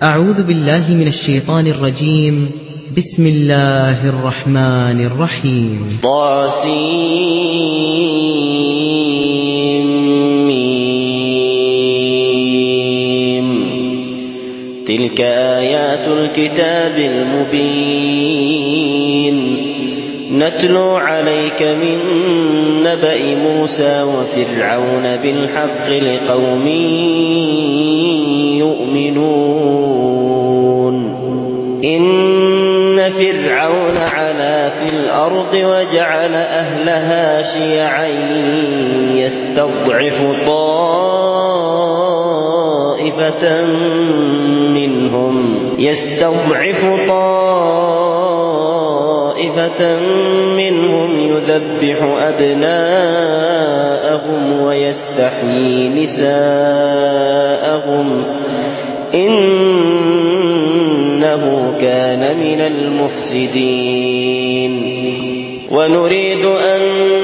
أعوذ بالله من الشيطان الرجيم. بسم الله الرحمن الرحيم. تلك آيات الكتاب المبين نتلو عليك من نبأ موسى وفرعون بالحق لقوم يؤمنون. إن فرعون علا في الأرض وجعل أهلها شيعا يستضعف طائفة منهم يذبح أبناءهم ويستحيي نساءهم إنه كان من المفسدين. ونريد أن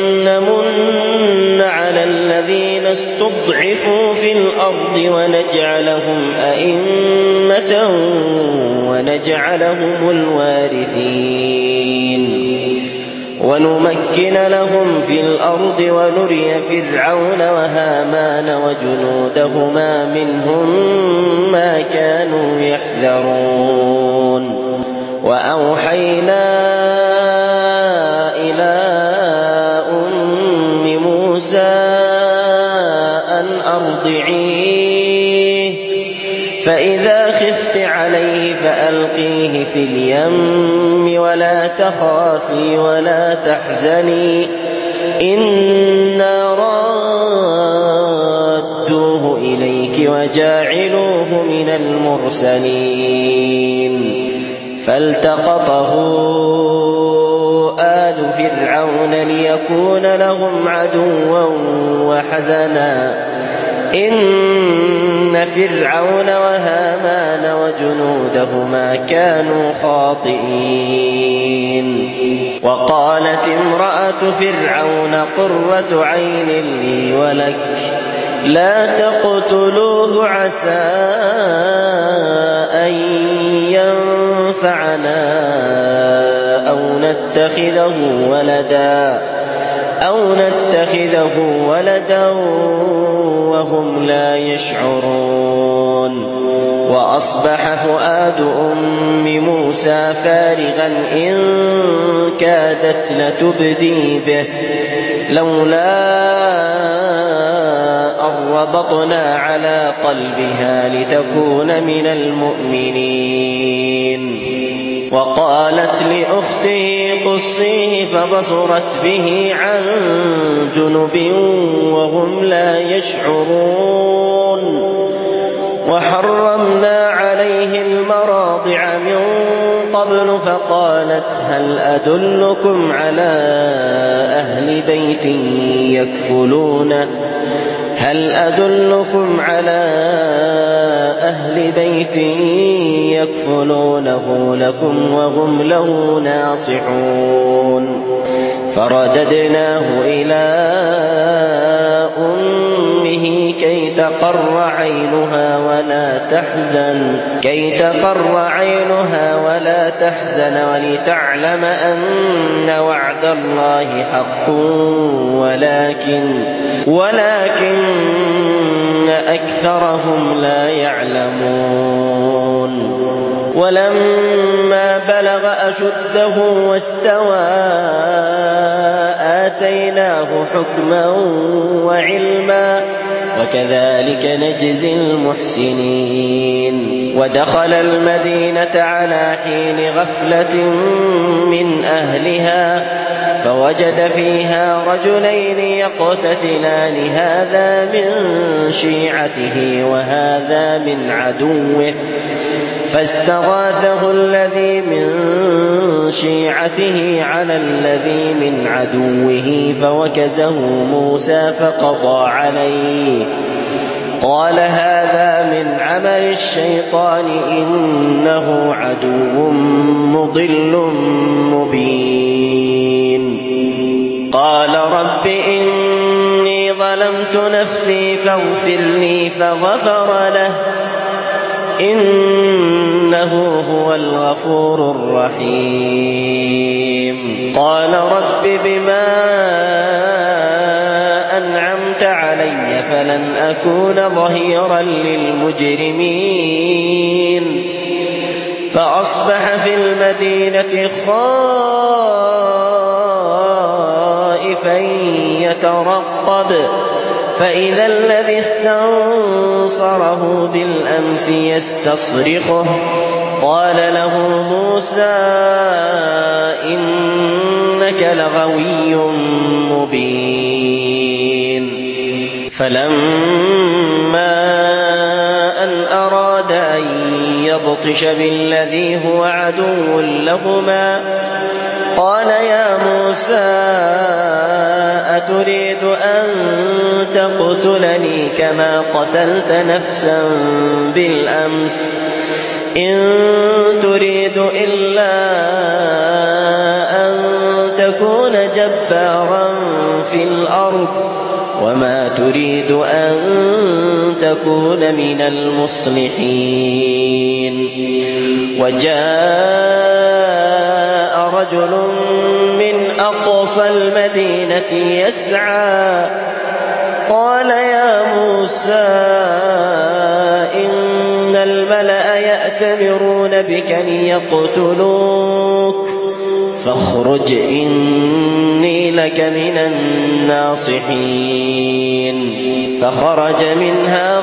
نمن على الذين استضعفوا في الأرض ونجعلهم أئمة ونجعلهم الوارثين ونمكن لهم في الأرض ونري فرعون وهامان وجنودهما منهم ما كانوا يحذرون. وأوحينا إلى أم موسى أن أرضعيه فإذا خفت عليه فألقيه في اليم ولا تخافي ولا تحزني إنا رادوه إليك وجاعلوه من المرسلين. فالتقطه آل فرعون ليكون لهم عدوا وحزنا إن فرعون وهامان وجنودهما كانوا خاطئين. وقالت امرأة فرعون قرة عين لي ولك لا تقتلوه عسى أن ينفعنا أو نتخذه ولدا وهم لا يشعرون. وأصبح فؤاد أم موسى فارغا إن كادت لتبدي به لولا أن ربطنا على قلبها لتكون من المؤمنين. وقالت لأخته قصيه فبصرت به عن جنب وهم لا يشعرون. وحرمنا عليه المراضع من قبل فقالت هل أدلكم على أهل بيت يكفلونه لكم وهم له ناصحون. فرددناه إلى أمه كي تقر عينها ولا تحزن ولتعلم أن وعد الله حق ولكن أكثرهم لا يعلمون. ولما بلغ أشده واستوى آتيناه حكما وعلما وكذلك نجزي المحسنين. ودخل المدينة على حين غفلة من أهلها فوجد فيها رجلين يقتتلان هذا من شيعته وهذا من عدوه فاستغاثه الذي من شيعته على الذي من عدوه فوكزه موسى فقضى عليه قال هذا من عمل الشيطان إنه عدو مضل مبين. قال رب إني ظلمت نفسي فاغفر لي فغفر له إن إنه هو الغفور الرحيم. قال رب بما أنعمت علي فلن أكون ظهيرا للمجرمين. فأصبح في المدينة خائفا يترقب فإذا الذي استنصره بالأمس يستصرخه قال له موسى إنك لغوي مبين. فلما أن أراد أن يبطش بالذي هو عدو لهما قال يا موسى أتريد أن تقتلني كما قتلت نفسا بالأمس إن تريد إلا أن تكون جبارا في الأرض وما تريد أن تكون من المصلحين. وجاء رجل من أقصى المدينة يسعى قال يا موسى إن الملأ يأتمرون بك ليقتلوك فاخرج إني لك من الناصحين. فخرج منها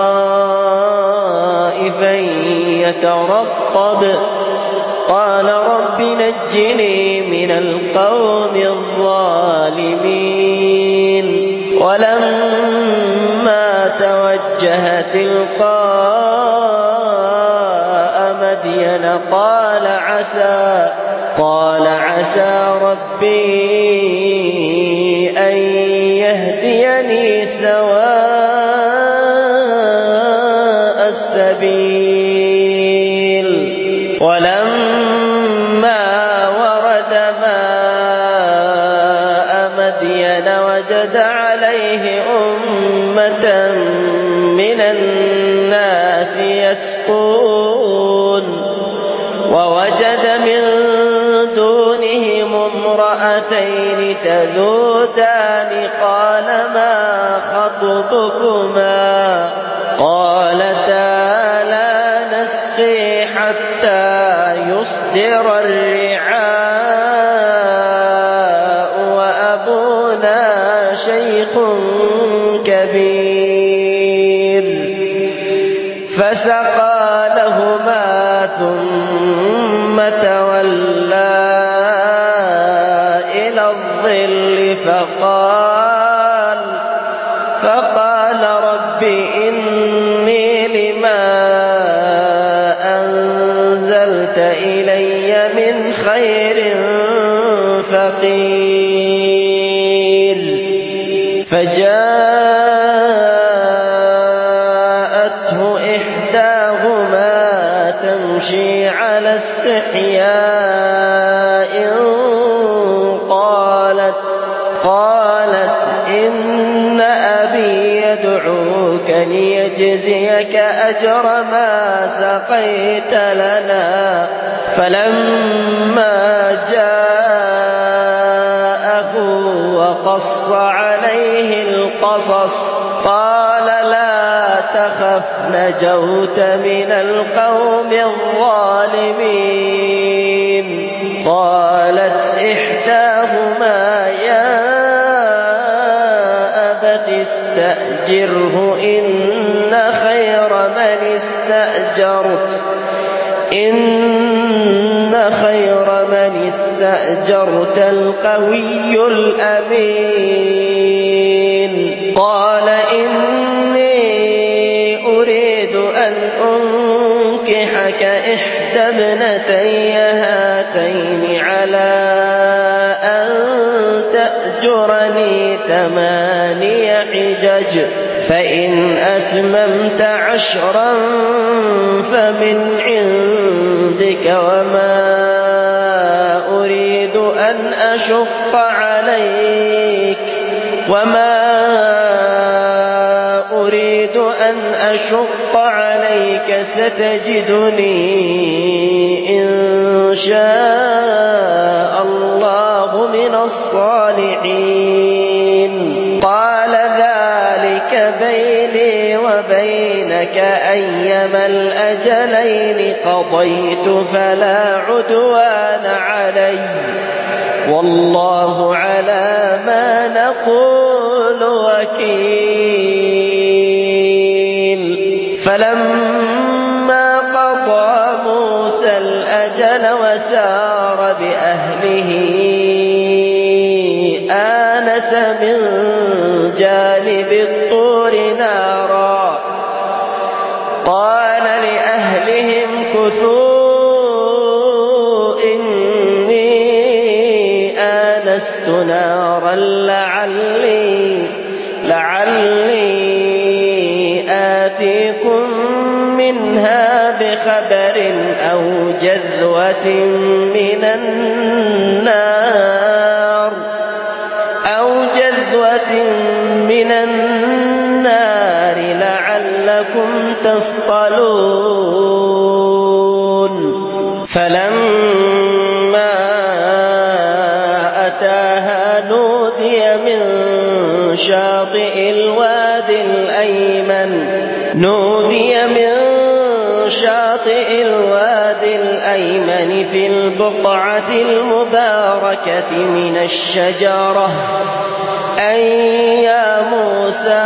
خائفا يترقب قال رب نجني من القوم الظالمين. ولما توجه تلقاء مدين قال عسى ربي أن يهديني سواء السبيل. ولما ورد ماء مدين وجد عليه أمة من الناس يسقون ووجد من دونهم امرأتين تذودان قال ما خطبكما قالتا لا نسقي حتى يصدر الرعاء وأبونا شيخ كبير. فسقى لهما ثم تولى إلى الظل فقال رب إني لما أنزلت إلي من خير فقير. فجاءته إحداهما تمشي على استحياء قالت إن أبي يدعوك ليجزيك أجر ما سقيت لنا. فلما جاءه وقص عليه القصص قال لا تخف نجوت من القوم الظالمين. قالت إحداهما يا أبت استأجره إن خير من استأجرت القوي الأمين. قال إني أريد أن أنكحك إحدى ابنتي هاتين على أن تأجرني 8 حجج فإن أتممت 10 فمن عندك وما أريد أن أشق عليك إليك ستجدني إن شاء الله من الصالحين. قال ذلك بيني وبينك أيما الأجلين قضيت فلا عدوان علي والله على ما نقول وكيل. فلما قضى موسى الأجل وسار بأهله آنس من جانب الطور نارا قال لأهلهم كثوا إني آنست نارا لعلي آتيكم منها بخبر أو جذوة من النار لعلكم تصطلون. فلما أتاها نودي من شاطئ الوادي الأيمن في البقعة المباركة من الشجرة أن يا موسى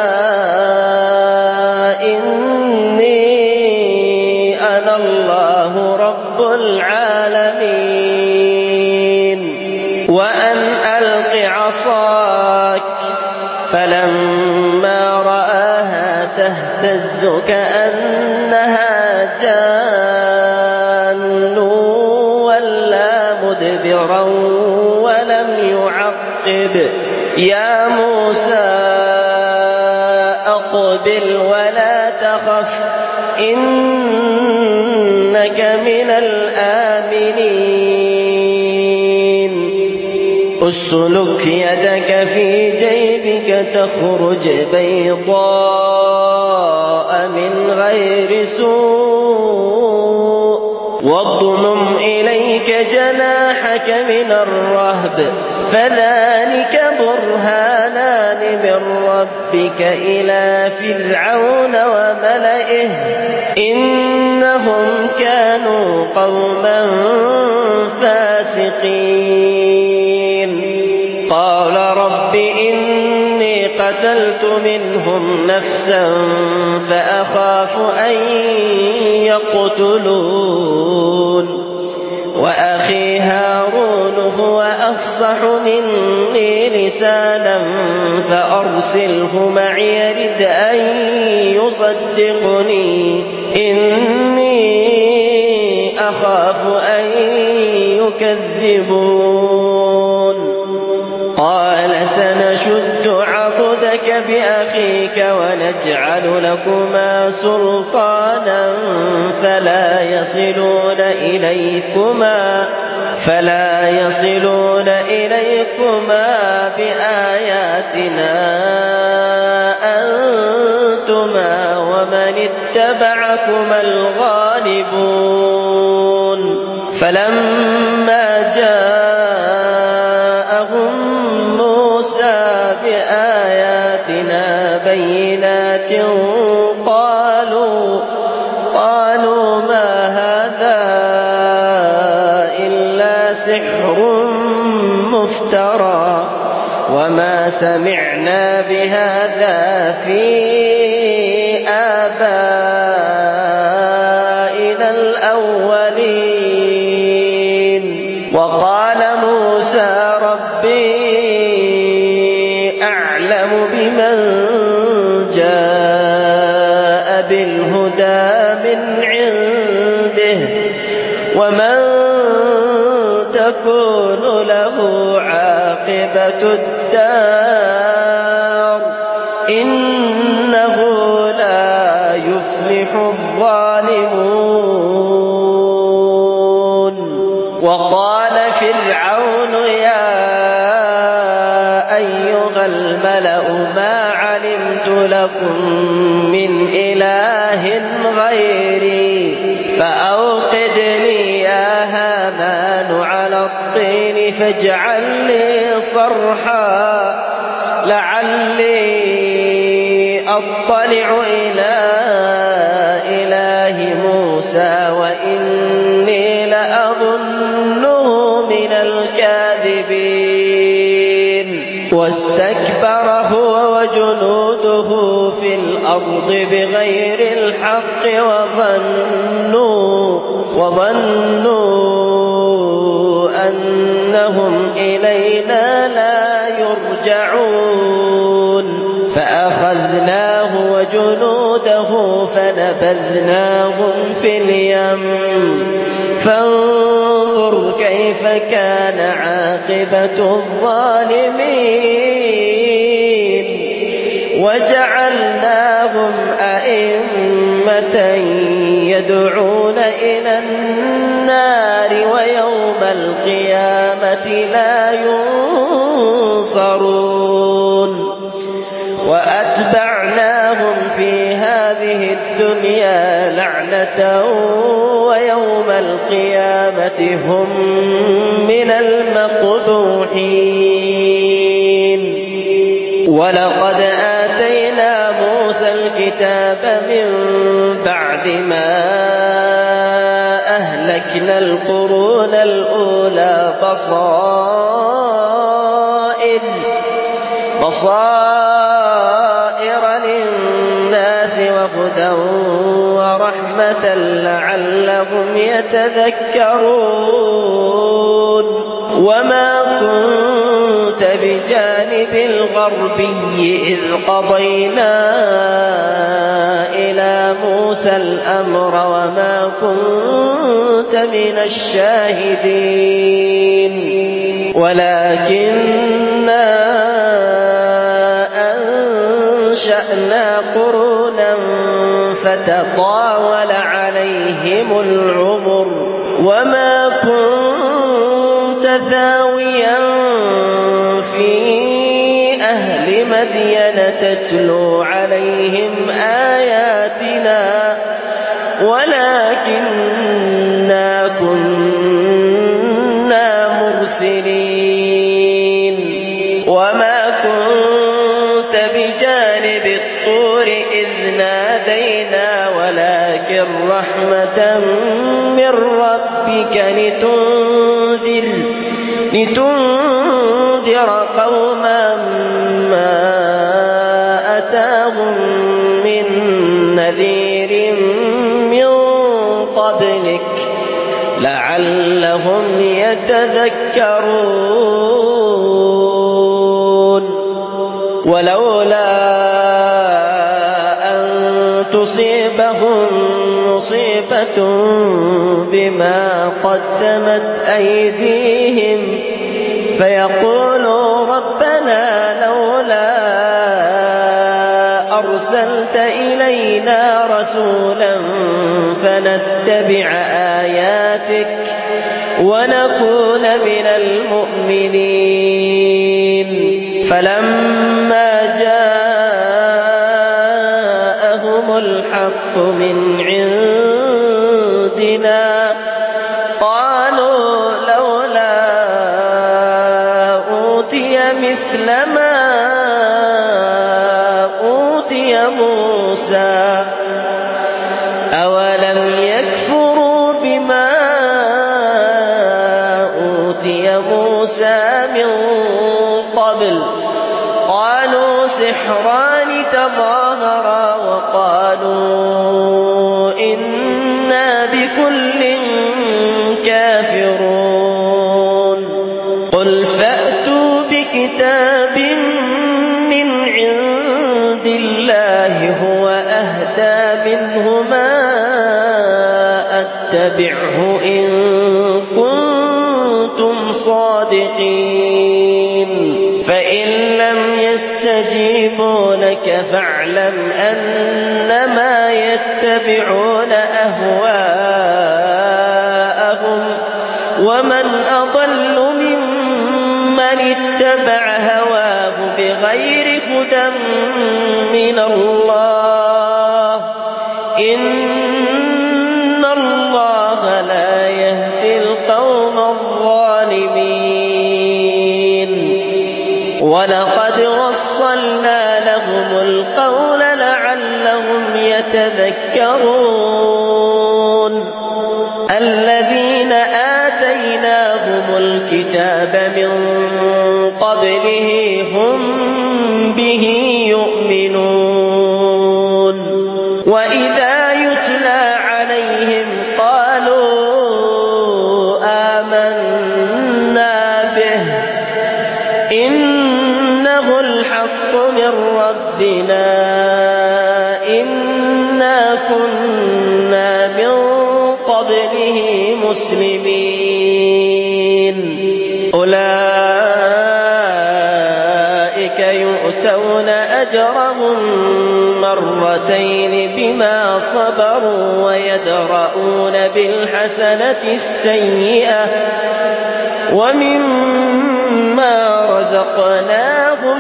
إني أنا الله رب العالمين وأن ألق عصاك. فلما رآها تهتز كأنها جان ولا مدبرا ولم يعقب. يا موسى أقبل ولا تخف إنك من الآمنين. اسلك يدك في جيبك تخرج بيضاء من غير سوء واضمم إليك جناحك من الرهب فذلك برهانان من ربك إلى فرعون وملئه إنهم كانوا قوما فاسقين. قال رب إني قتلت منهم نفسا فأخاف أن يقتلون وأخي هارون هو أفصح مني لسانا فأرسله معي يرد أن يصدقني إني أخاف أن يكذبون. قال سنشد عضدك بأخيك ونجعل لكما سلطانا فلا يصلون إليكما بآياتنا أنتما ومن اتبعكما الغالبون. فلما جاءهم موسى بآياتنا بينات قالوا ما هذا إلا سحر مفترى وما سمعنا بهذا في آبائنا الأولين. وقال موسى ربي أعلم بمن جاء بالهدى من عنده ومن تكون له عاقبة الدار إنه لا يفلح الظالمون. وقال فرعون يا أيها الملأ ما علمت لكم من إله غيري فاجعل لي صرحا لعلي أطلع إلى إله موسى وإني لأظنه من الكاذبين واستكبر هو وجنوده في الأرض بغير الحق وظنوا أنهم إلينا لا يرجعون فأخذناه وجنوده فنبذناهم في اليم فانظر كيف كان عاقبة الظالمين وجعلناهم أئمة يدعون إلى النار ويوم القيامة لا ينصرون وأتبعناهم في هذه الدنيا لعنة ويوم القيامة هم من المقبوحين ولقد آتينا موسى الكتاب من بعد ما أهلكنا القرون الأولى بصائر للناس وهدى ورحمة لعلهم يتذكرون وما كنت بجانب الغربي إذ قضينا إلى موسى الأمر وما كنت من الشاهدين ولكننا أنشأنا قرونا فتطاول عليهم العمر وما كنت ثاويا في أهل مدين تتلو عليهم آياتنا ولكننا كنا مرسلين وما كنت بجانب الطور إذ نادينا ولكن رحمة من ربك لتنذر قوما ما أتاهم من نذير من قبلك لعلهم يتذكرون ولولا أن تصيبهم مصيبة بما قدمت أيديهم فيقولوا ربنا لولا أرسلت إلينا رسولا فنتبع آياتك ونكون من المؤمنين فلما جاءهم الحق من عندنا قالوا لولا أوتي مثل ما أوتي موسى أولم يكفروا بما أوتي موسى من قبل قالوا سحران تظاهرا وقالوا إنا بكل كافرون قل فأتوا بكتاب من عند الله هو أهدى منهما أتبعه إن كنتم صادقين فإن لم يستجيبوا لك فاعلم أنما يتبعون أهواءهم ومن أضل ممن اتبع هواه بغير هدى من الله إن الله لا يهدي القوم الظالمين وَلَقَدْ وَصَّلْنَا لَهُمُ الْقَوْلَ لَعَلَّهُمْ يَتَذَكَّرُونَ الَّذِينَ آتَيْنَاهُمُ الْكِتَابَ مِنْ قَبْلِهِ هُمْ بِهِ يُؤْمِنُونَ وَإِذَا يُتْلَى عَلَيْهِمْ قَالُوا آمَنَّا بِهِ إِنَّهُ الْحَقُّ مِنْ رَبِّنَا إِنَّا كُنَّا مِنْ قَبْلِهِ مُسْلِمِينَ أُولَئِكَ يُؤْتَوْنَ أَجْرَهُمْ مرتين بما صبروا ويدرؤون بالحسنة السيئة ومما رزقناهم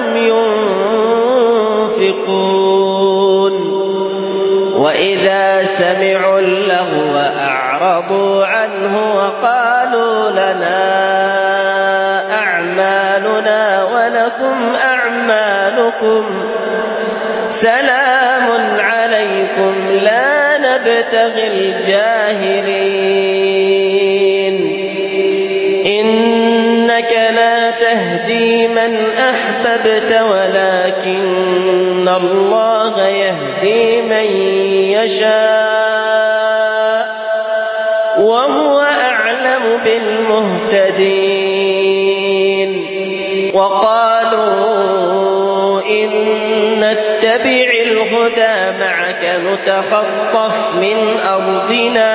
ينفقون وإذا سمعوا اللغو أعرضوا عنه وقالوا لنا أعمالنا ولكم أعمالكم سلام عليكم لا نبتغي الجاهلين إنك لا تهدي من أحببت ولكن الله يهدي من يشاء وهو أعلم بالمهتدين وقالوا إن نتبع الهدى معك نتخطف من أرضنا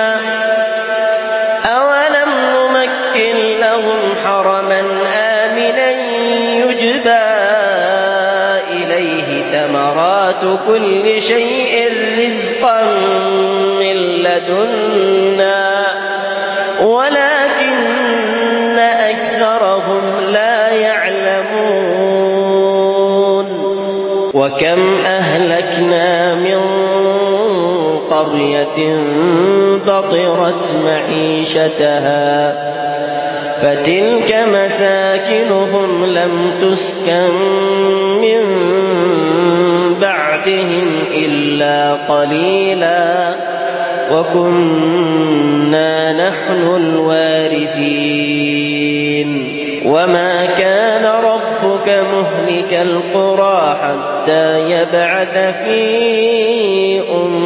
أولم نمكن لهم حرما آمنا يجبى إليه ثمرات كل شيء رزقا من لدنا ولكن أكثرهم لا يعلمون وكم أهلكنا من قرية بطرت معيشتها فتلك مساكنهم لم تسكن من بعدهم إلا قليلا وكنا نحن الوارثين وما كان ربك مهلك القرى حتى يبعث في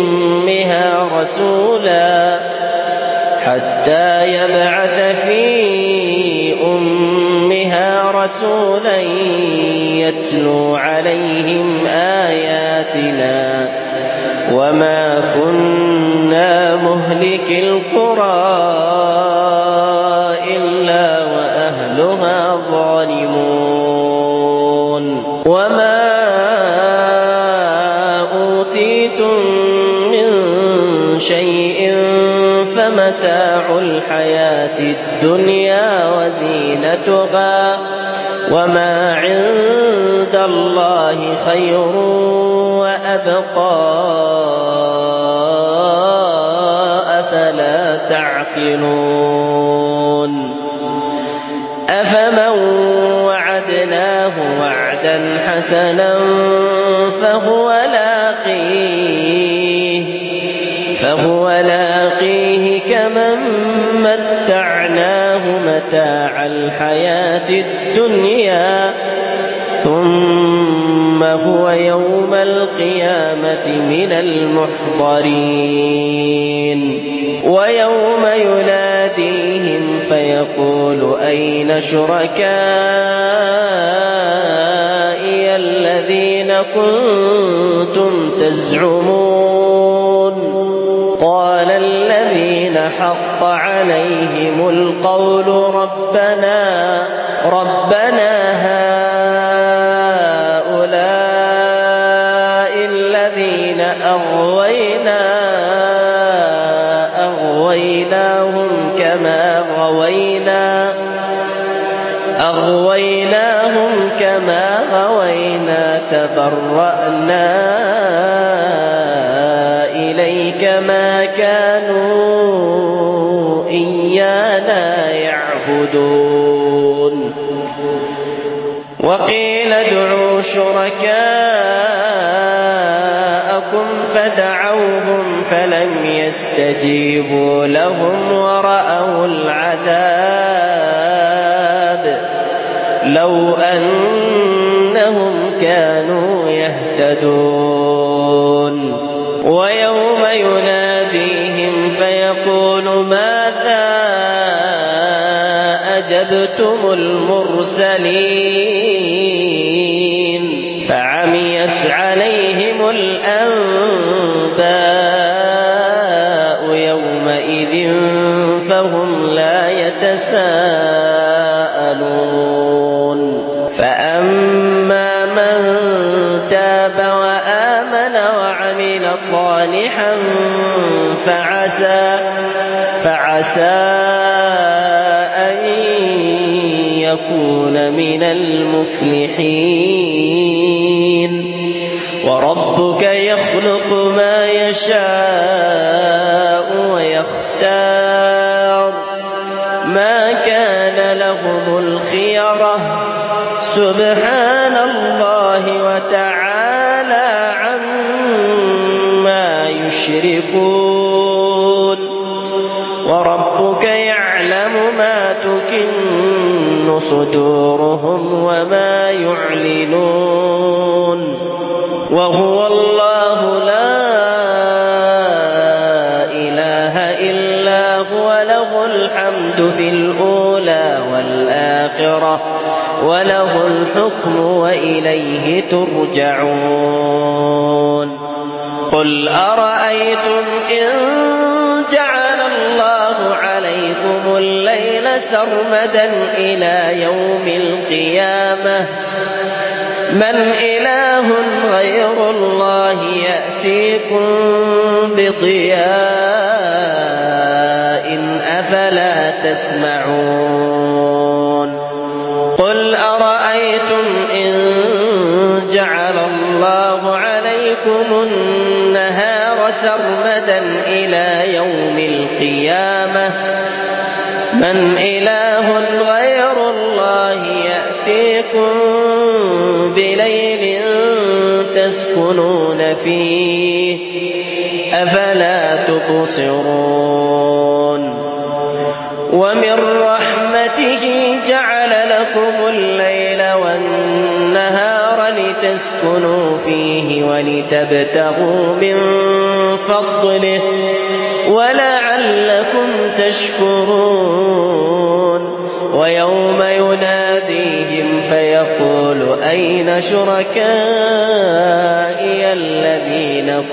أمها رسولا يتلو عليهم آياتنا وما كنا مهلك القرى إلا وأهلها ظالمون وما أوتيتم من شيء فمتاع الحياة الدنيا وزينتها وما عند الله خير وأبقى أفلا تعقلون أفمن وعدناه وعدا حسنا فهو لاقيه كمن متعناه متاع الحياة الدنيا ثم هو يوم القيامة من المحضرين ويوم يناديهم فيقول أين شركائي الذين كنتم تزعمون قال الذين حق عليهم القول ربنا هؤلاء الذين أغويناهم كما غوينا تبرأنا إليك ما كانوا إيانا يعبدون وقيل ادعوا شركاءكم فدعوهم فلم يستجيبوا لهم ورأوا العذاب لو أنهم كانوا يهتدون. ويوم يناديهم فيقول ماذا أجبتم المرسلين فعميت عليهم الأنباء يومئذ فهم لا يتساءلون. فأما من تاب وآمن وعمل صالحا فعسى أن يكون من المفلحين. وربك يخلق ما يشاء ويختار ما كان لهم الخيرة سبحان الله وتعالى عما يشركون. وربك يعلم ما تكن صدورهم وما يعلنون. وهو الله لا إله إلا هو له الحمد في الأولى والآخرة وله الحكم وإليه ترجعون. قل أرأيتم إن جعل الله عليكم الليل سرمدا إلى يوم القيامة من إله غير الله يأتيكم بضياء أفلا تسمعون. قل أرأيتم إن جعل الله عليكم النهار سرمدا إلى يوم القيامة من إله غير الله يأتيكم بليل تسكنون فيه أفلا تبصرون. ومن رحمته جعل لكم الليل والنهار لتسكنوا فيه ولتبتغوا من فضله ولعلكم تشكرون. ويوم يناديهم فيقول أين شركائي الذين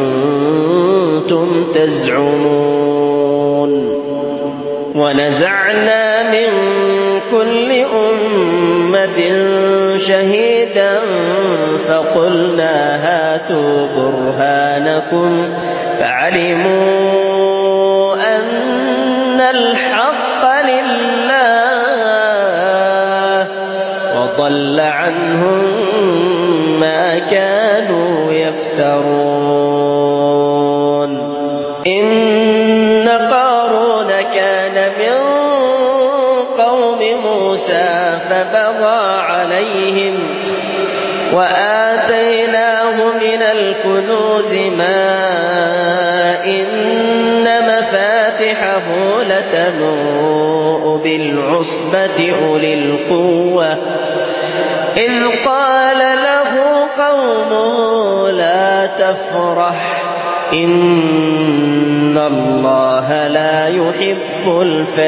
كنتم تزعمون. ونزعنا من كل أمة شهيدا فقلنا هاتوا برهانكم فعلموا أن الحق لله وضل عنهم ما كانوا يفترون. إن قارون كان من قوم موسى فبغى عليهم وآتيناه من الكنوز ما إن مفاتحه لتنوء بالعصبة أولي القوة إذ قال له قومه لا تفرح إن الله لا يحب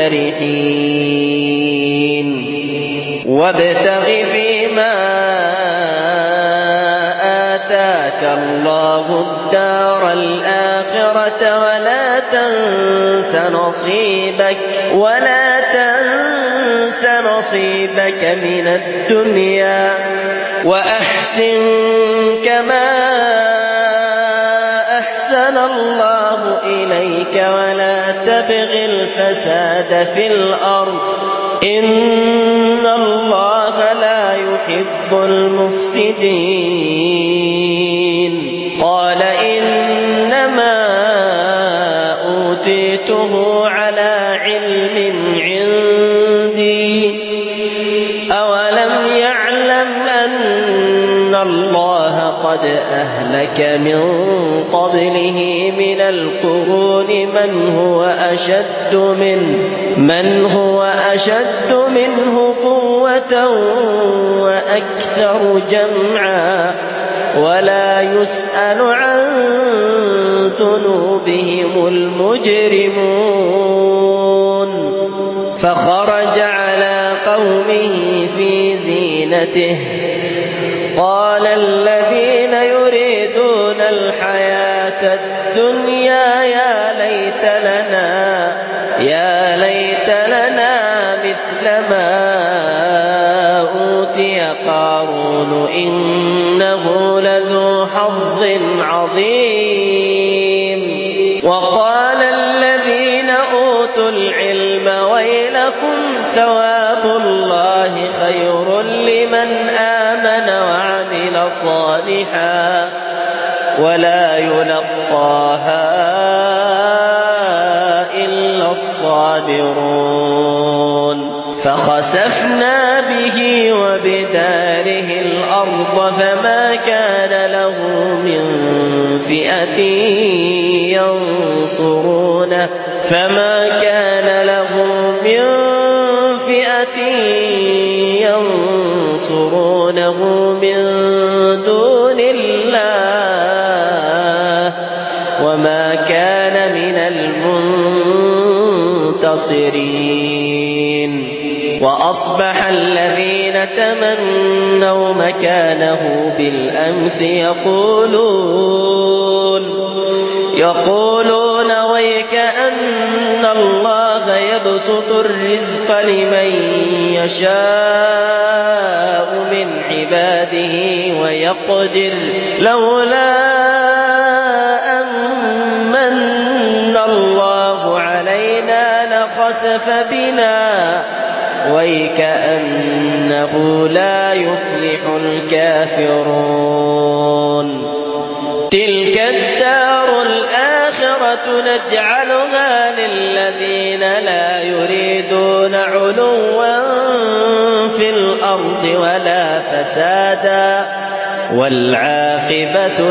الفرحين. وابتغ فيما آتاك الله الدار الآخرة ولا تنس نصيبك من الدنيا وأحسن كما أحسن الله إليك ولا تبغ الفساد في الأرض إن الله لا يحب المفسدين. قال إنما أوتيته على علم عندي أولم يعلم أهلك من قبله من القرون من هو أشد منه قوة وأكثر جمعا ولا يسأل عن ذنوبهم المجرمون. فخرج على قومه في زينته قال الذين يريدون الحياة الدنيا يا ليت لنا مثل ما أوتي قارون إنه لذو حظ عظيم. وقال الذين أوتوا العلم ويلكم ثواب الله خير لمن آمن وعمل صالحا ولا يلقاها إلا الصابرون. فخسفنا به وبداره الأرض فما كان له من فئة ينصرونه من دون الله وما كان من المنتصرين. وأصبح الذين تمنوا مكانه بالأمس يقولون ويك أن الله يبسط الرزق لمن يشاء من عباده ويقدر لولا أمن الله علينا لخسف بنا ويكأنه لا يفلح الكافرون. تلك الدار الآخرة نجعلها للذين لا يريدون علوا في الأرض ولا فسادا والعاقبة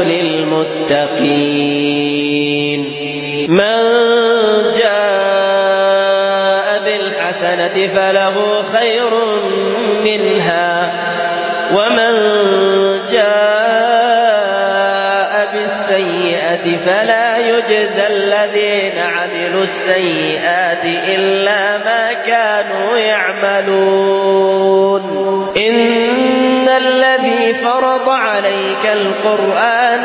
للمتقين. من جاء بالحسنة فله خير منها ومن جاء بالسيئة فلا يجزى الذين عملوا السيئات إلا ما كانوا يعملون. إن الذي فرض عليك القرآن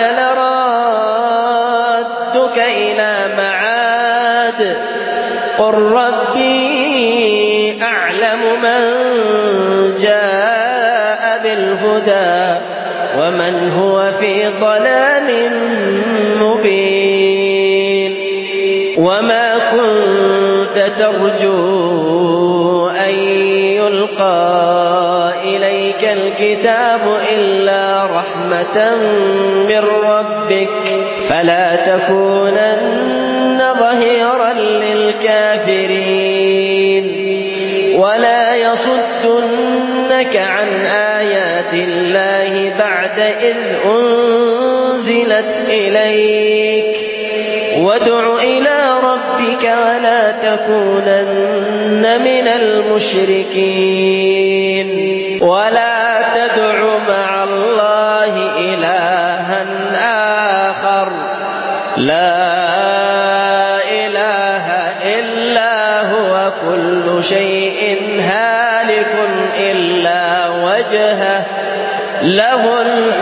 لرادك إلى معاد قل ربي أعلم من جاء بالهدى ومن هو في ضلال مبين. وما كنت ترجو أن يلقى إليك الكتاب إلا رحمة من ربك فلا تكونن ظهيرا للكافرين ولا يصدنك عن آيات الله بعد إذ أنزلت إليك وادع إلى ربك ولا تكونن من المشركين. ولا تدع مع الله إلها آخر لا إله إلا هو كل شيء هالك إلا وجهه له